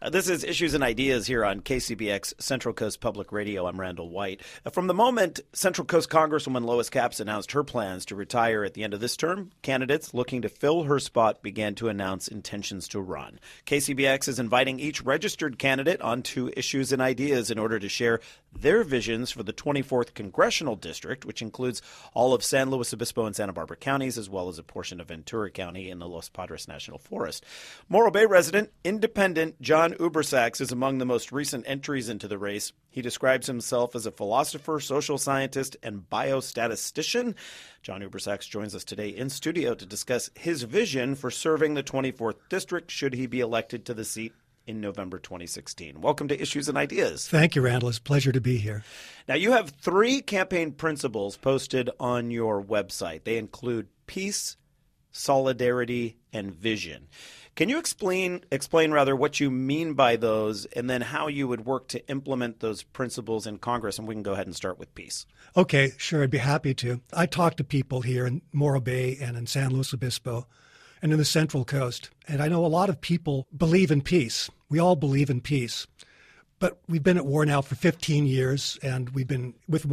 This is Issues and Ideas here on KCBX Central Coast Public Radio. I'm Randall White. From the moment Central Coast Congresswoman Lois Capps announced her plans to retire at the end of this term, candidates looking to fill her spot began to announce intentions to run. KCBX is inviting each registered candidate onto Issues and Ideas in order to share their visions for the 24th Congressional District, which includes all of San Luis Obispo and Santa Barbara counties, as well as a portion of Ventura County in the Los Padres National Forest. Morro Bay resident, independent John Ubersax is among the most recent entries into the race. He describes himself as a philosopher, social scientist, and biostatistician. John Ubersax joins us today in studio to discuss his vision for serving the 24th District should he be elected to the seat in November 2016. Welcome to Issues and Ideas. Thank you, Randall. It's a pleasure to be here. Now, you have 3 campaign principles posted on your website. They include peace, solidarity, and vision. Can you explain what you mean by those, and then how you would work to implement those principles in Congress? And we can go ahead and start with peace. Okay, sure. I'd be happy to. I talk to people here in Morro Bay and in San Luis Obispo and in the Central Coast. And I know a lot of people believe in peace. We all believe in peace. But we've been at war now for 15 years, and we've been with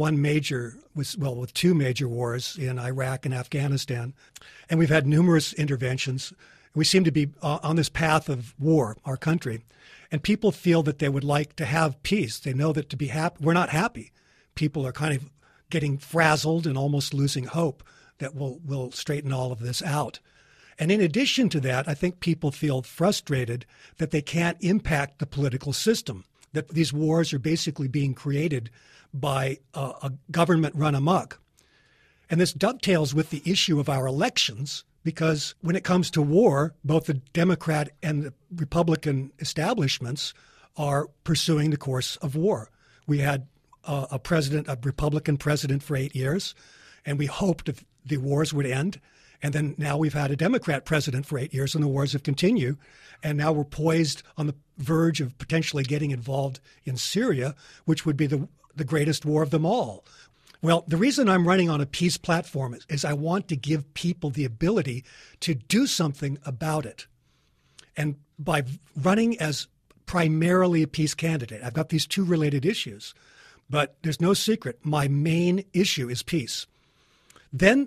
with 2 major wars in Iraq and Afghanistan. And we've had numerous interventions. We seem to be on this path of war, our country. And people feel that they would like to have peace. They know that to be happy, we're not happy. People are kind of getting frazzled and almost losing hope that we'll straighten all of this out. And in addition to that, I think people feel frustrated that they can't impact the political system, that these wars are basically being created by a government run amok. And this dovetails with the issue of our elections, because when it comes to war, both the Democrat and the Republican establishments are pursuing the course of war. We had a Republican president for 8 years, and we hoped that the wars would end. And then now we've had a Democrat president for 8 years, and the wars have continued. And now we're poised on the verge of potentially getting involved in Syria, which would be the greatest war of them all. Well, the reason I'm running on a peace platform is I want to give people the ability to do something about it. And by running as primarily a peace candidate, I've got these 2 related issues. But there's no secret. My main issue is peace. Then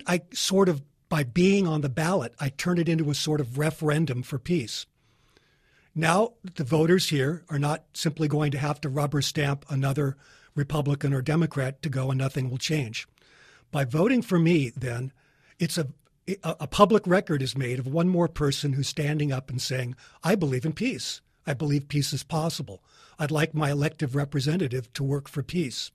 by being on the ballot, I turn it into a sort of referendum for peace. Now, the voters here are not simply going to have to rubber stamp another Republican or Democrat to go and nothing will change. By voting for me, then, it's a public record is made of one more person who's standing up and saying, I believe in peace. I believe peace is possible. I'd like my elected representative to work for peace.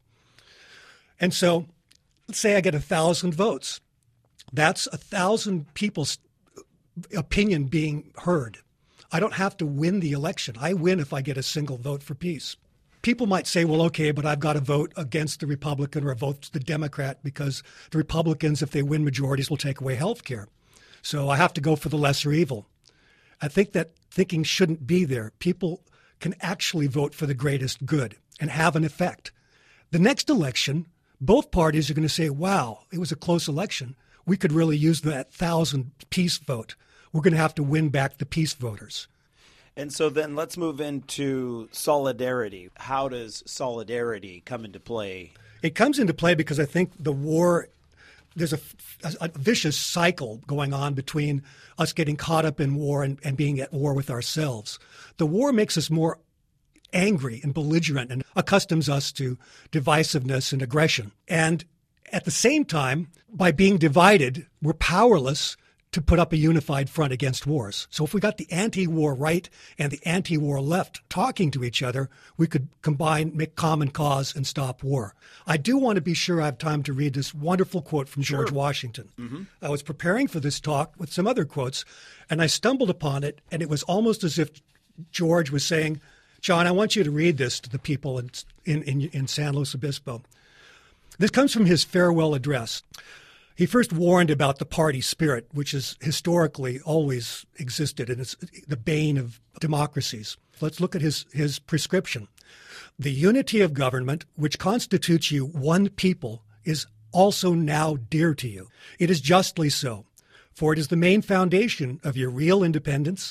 And so, let's say I get 1,000 votes. That's 1,000 people's opinion being heard. I don't have to win the election. I win if I get a single vote for peace. People might say, well, okay, but I've got to vote against the Republican or vote the Democrat because the Republicans, if they win majorities, will take away health care. So I have to go for the lesser evil. I think that thinking shouldn't be there. People can actually vote for the greatest good and have an effect. The next election, both parties are going to say, wow, it was a close election. We could really use that 1,000 peace vote. We're going to have to win back the peace voters. And so then let's move into solidarity. How does solidarity come into play? It comes into play because I think the war, there's a vicious cycle going on between us getting caught up in war and being at war with ourselves. The war makes us more angry and belligerent and accustoms us to divisiveness and aggression. And at the same time, by being divided, we're powerless to put up a unified front against wars. So if we got the anti-war right and the anti-war left talking to each other, we could combine, make common cause, and stop war. I do want to be sure I have time to read this wonderful quote from George Washington. Mm-hmm. I was preparing for this talk with some other quotes, and I stumbled upon it, and it was almost as if George was saying, John, I want you to read this to the people in San Luis Obispo. This comes from his farewell address. He first warned about the party spirit, which has historically always existed and is the bane of democracies. Let's look at his prescription. The unity of government, which constitutes you one people, is also now dear to you. It is justly so, for it is the main foundation of your real independence,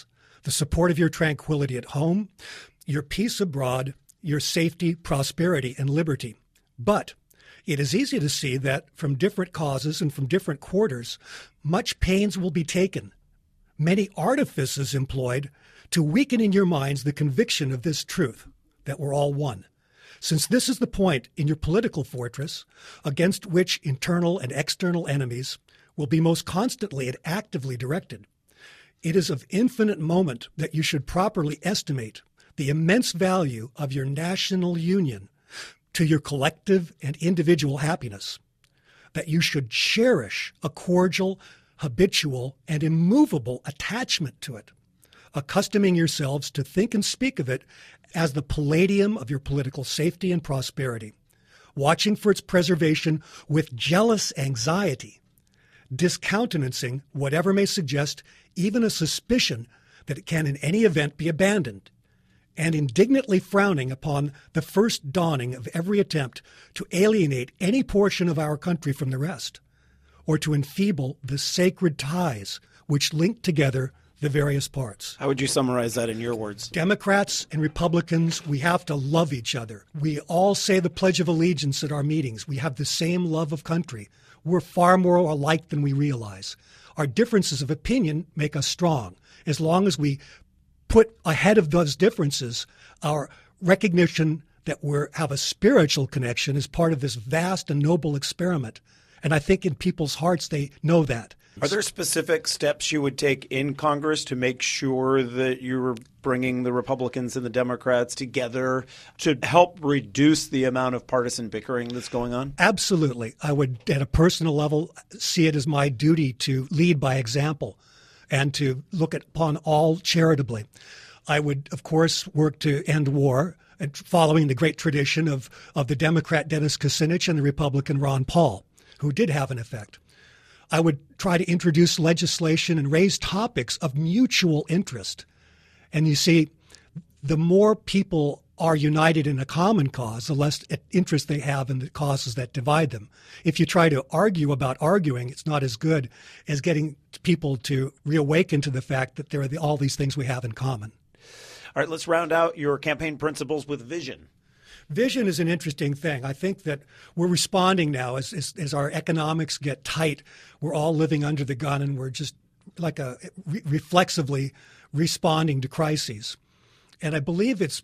the support of your tranquility at home, your peace abroad, your safety, prosperity, and liberty. But it is easy to see that from different causes and from different quarters, much pains will be taken, many artifices employed to weaken in your minds the conviction of this truth, that we're all one. Since this is the point in your political fortress against which internal and external enemies will be most constantly and actively directed, it is of infinite moment that you should properly estimate the immense value of your national union to your collective and individual happiness, that you should cherish a cordial, habitual, and immovable attachment to it, accustoming yourselves to think and speak of it as the palladium of your political safety and prosperity, watching for its preservation with jealous anxiety, discountenancing whatever may suggest even a suspicion that it can in any event be abandoned, and indignantly frowning upon the first dawning of every attempt to alienate any portion of our country from the rest, or to enfeeble the sacred ties which link together the various parts. How would you summarize that in your words? Democrats and Republicans, we have to love each other. We all say the Pledge of Allegiance at our meetings. We have the same love of country. We're far more alike than we realize. Our differences of opinion make us strong. As long as we put ahead of those differences our recognition that we have a spiritual connection as part of this vast and noble experiment. And I think in people's hearts they know that. Are there specific steps you would take in Congress to make sure that you're bringing the Republicans and the Democrats together to help reduce the amount of partisan bickering that's going on? Absolutely. I would, at a personal level, see it as my duty to lead by example and to look upon all charitably. I would, of course, work to end war, following the great tradition of the Democrat Dennis Kucinich and the Republican Ron Paul, who did have an effect. I would try to introduce legislation and raise topics of mutual interest. And you see, the more people are united in a common cause, the less interest they have in the causes that divide them. If you try to argue about arguing, it's not as good as getting people to reawaken to the fact that there are all these things we have in common. All right, let's round out your campaign principles with vision. Vision is an interesting thing. I think that we're responding now as our economics get tight. We're all living under the gun, and we're just like reflexively responding to crises. And I believe it's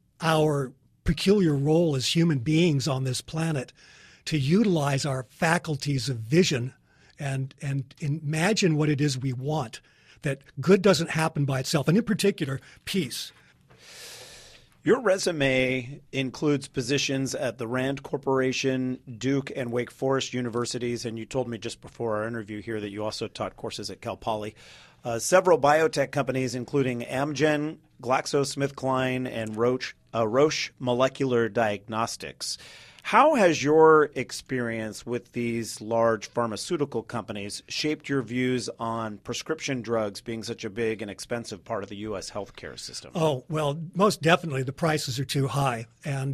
our peculiar role as human beings on this planet to utilize our faculties of vision and imagine what it is we want, that good doesn't happen by itself, and in particular, peace. Your resume includes positions at the Rand Corporation, Duke, and Wake Forest universities, and you told me just before our interview here that you also taught courses at Cal Poly. Several biotech companies, including Amgen, GlaxoSmithKline, and Roche Molecular Diagnostics. How has your experience with these large pharmaceutical companies shaped your views on prescription drugs being such a big and expensive part of the U.S. healthcare system? Oh, well, most definitely the prices are too high. And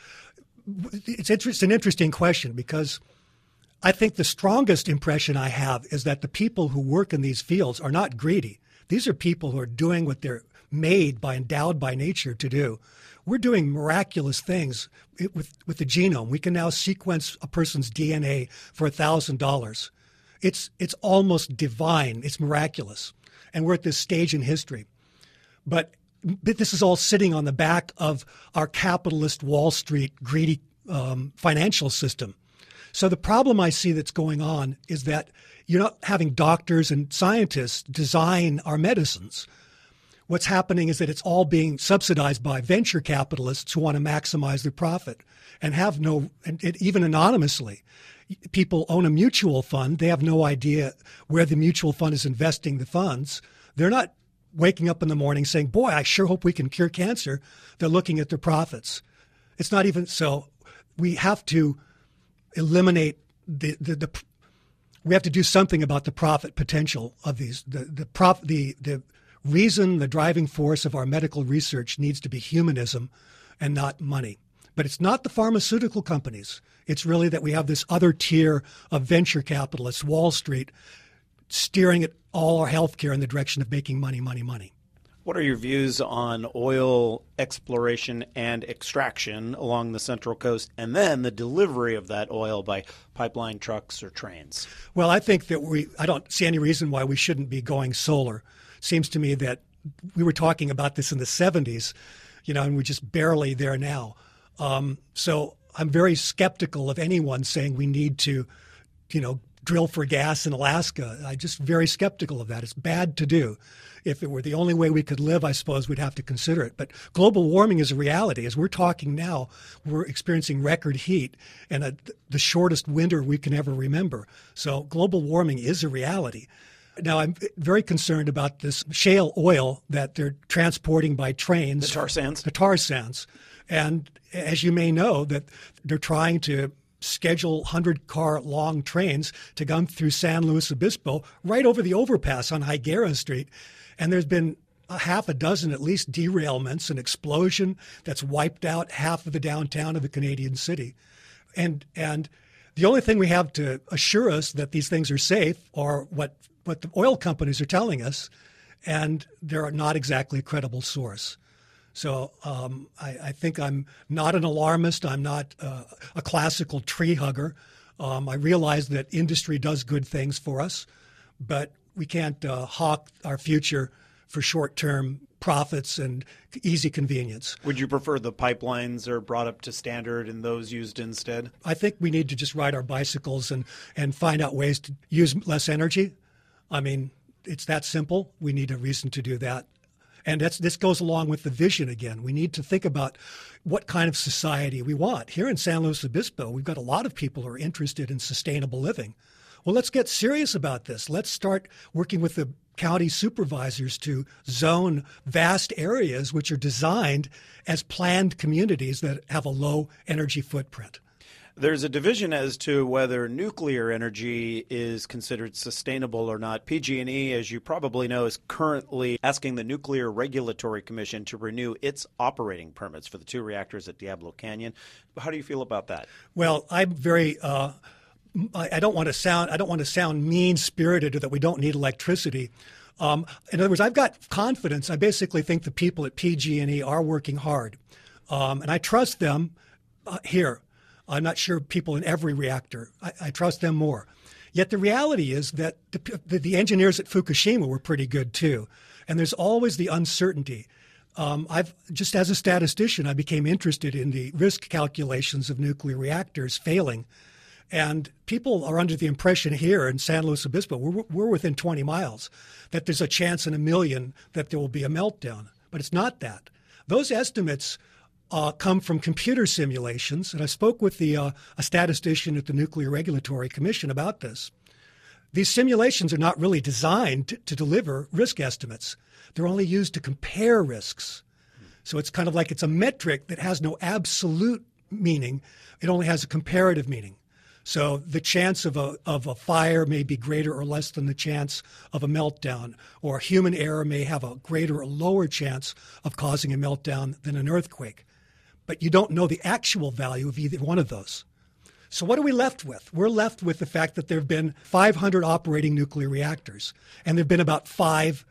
it's an interesting question because I think the strongest impression I have is that the people who work in these fields are not greedy. These are people who are doing what they're endowed by nature to do. We're doing miraculous things with the genome. We can now sequence a person's DNA for $1,000. It's almost divine. It's miraculous. And we're at this stage in history. But this is all sitting on the back of our capitalist Wall Street greedy financial system. So the problem I see that's going on is that you're not having doctors and scientists design our medicines. What's happening is that it's all being subsidized by venture capitalists who want to maximize their profit and even anonymously. People own a mutual fund. They have no idea where the mutual fund is investing the funds. They're not waking up in the morning saying, boy, I sure hope we can cure cancer. They're looking at their profits. It's not even so. We have to eliminate we have to do something about the profit potential of these. The reason, the driving force of our medical research needs to be humanism and not money. But it's not the pharmaceutical companies. It's really that we have this other tier of venture capitalists, Wall Street, steering all our healthcare in the direction of making money, money, money. What are your views on oil exploration and extraction along the Central Coast, and then the delivery of that oil by pipeline, trucks, or trains? Well, I think that I don't see any reason why we shouldn't be going solar. Seems to me that we were talking about this in the 70s, and we're just barely there now. So I'm very skeptical of anyone saying we need to, drill for gas in Alaska. I'm just very skeptical of that. It's bad to do. If it were the only way we could live, I suppose we'd have to consider it. But global warming is a reality. As we're talking now, we're experiencing record heat and the shortest winter we can ever remember. So global warming is a reality. Now, I'm very concerned about this shale oil that they're transporting by trains. The tar sands. The tar sands. And as you may know, that they're trying to schedule 100-car long trains to come through San Luis Obispo right over the overpass on Higuera Street. And there's been a half a dozen at least derailments, an explosion that's wiped out half of the downtown of the Canadian city. And the only thing we have to assure us that these things are safe are what the oil companies are telling us, and they're not exactly a credible source. So I think I'm not an alarmist. I'm not a classical tree hugger. I realize that industry does good things for us, but we can't hawk our future for short-term profits and easy convenience. Would you prefer the pipelines are brought up to standard and those used instead? I think we need to just ride our bicycles and find out ways to use less energy. I mean, it's that simple. We need a reason to do that. And this goes along with the vision again. We need to think about what kind of society we want. Here in San Luis Obispo, we've got a lot of people who are interested in sustainable living. Well, let's get serious about this. Let's start working with the county supervisors to zone vast areas which are designed as planned communities that have a low energy footprint. There's a division as to whether nuclear energy is considered sustainable or not. PG&E, as you probably know, is currently asking the Nuclear Regulatory Commission to renew its operating permits for the 2 reactors at Diablo Canyon. How do you feel about that? Well, I'm very I don't want to sound mean-spirited or that we don't need electricity. In other words, I've got confidence. I basically think the people at PG&E are working hard, and I trust them here. I'm not sure people in every reactor. I trust them more. Yet the reality is that the engineers at Fukushima were pretty good too. And there's always the uncertainty. Just as a statistician, I became interested in the risk calculations of nuclear reactors failing. And people are under the impression here in San Luis Obispo, we're within 20 miles, that there's a chance in a million that there will be a meltdown. But it's not that. Those estimates come from computer simulations, and I spoke with a statistician at the Nuclear Regulatory Commission about this. These simulations are not really designed to deliver risk estimates. They're only used to compare risks. So it's kind of like it's a metric that has no absolute meaning. It only has a comparative meaning. So the chance of a fire may be greater or less than the chance of a meltdown, or human error may have a greater or lower chance of causing a meltdown than an earthquake. But you don't know the actual value of either one of those. So what are we left with? We're left with the fact that there have been 500 operating nuclear reactors, and there have been about 5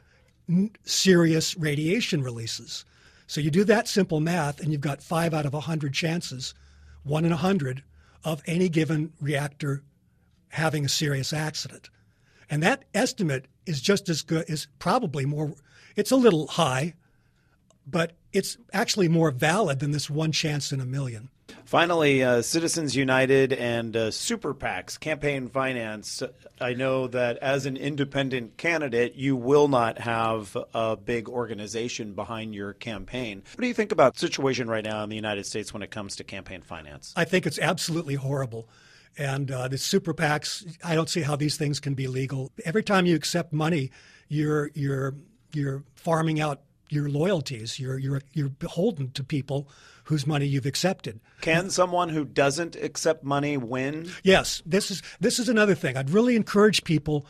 serious radiation releases. So you do that simple math, and you've got 5 out of 100 chances, 1 in 100, of any given reactor having a serious accident. And that estimate is just as good, is probably more, it's a little high, but it's actually more valid than this 1 chance in a million. Finally, Citizens United and super PACs, campaign finance. I know that as an independent candidate, you will not have a big organization behind your campaign. What do you think about the situation right now in the United States when it comes to campaign finance? I think it's absolutely horrible. And the super PACs, I don't see how these things can be legal. Every time you accept money, you're farming out your loyalties. You're beholden to people whose money you've accepted. Can someone who doesn't accept money win? Yes, this is another thing. I'd really encourage people,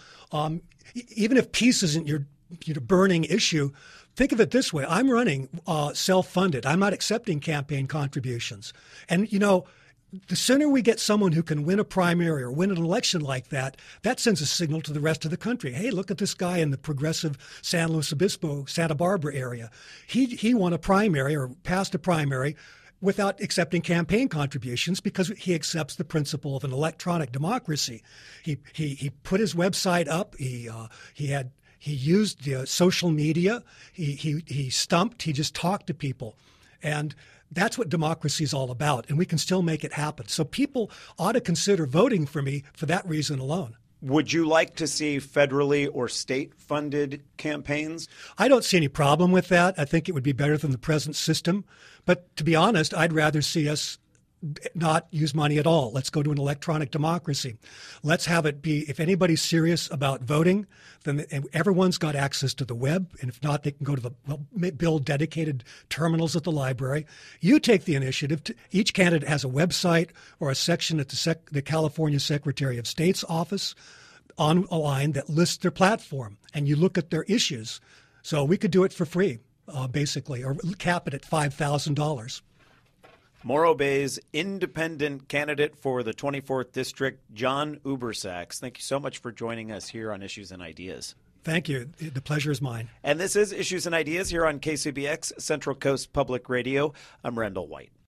even if peace isn't your burning issue, think of it this way. I'm running self-funded. I'm not accepting campaign contributions. And, the sooner we get someone who can win a primary or win an election like that, that sends a signal to the rest of the country. Hey, look at this guy in the progressive San Luis Obispo, Santa Barbara area. He won a primary or passed a primary without accepting campaign contributions because he accepts the principle of an electronic democracy. He put his website up. He used social media. He stumped. He just talked to people, and that's what democracy is all about. And we can still make it happen. So people ought to consider voting for me for that reason alone. Would you like to see federally or state-funded campaigns? I don't see any problem with that. I think it would be better than the present system. But to be honest, I'd rather see us not use money at all. Let's go to an electronic democracy. Let's have it be, if anybody's serious about voting, then everyone's got access to the web. And if not, they can go to build dedicated terminals at the library. You take the initiative. Each candidate has a website or a section at the California Secretary of State's office online that lists their platform, and you look at their issues. So we could do it for free, basically, or cap it at $5,000. Morro Bay's independent candidate for the 24th District, John Ubersax. Thank you so much for joining us here on Issues and Ideas. Thank you. The pleasure is mine. And this is Issues and Ideas here on KCBX, Central Coast Public Radio. I'm Randall White.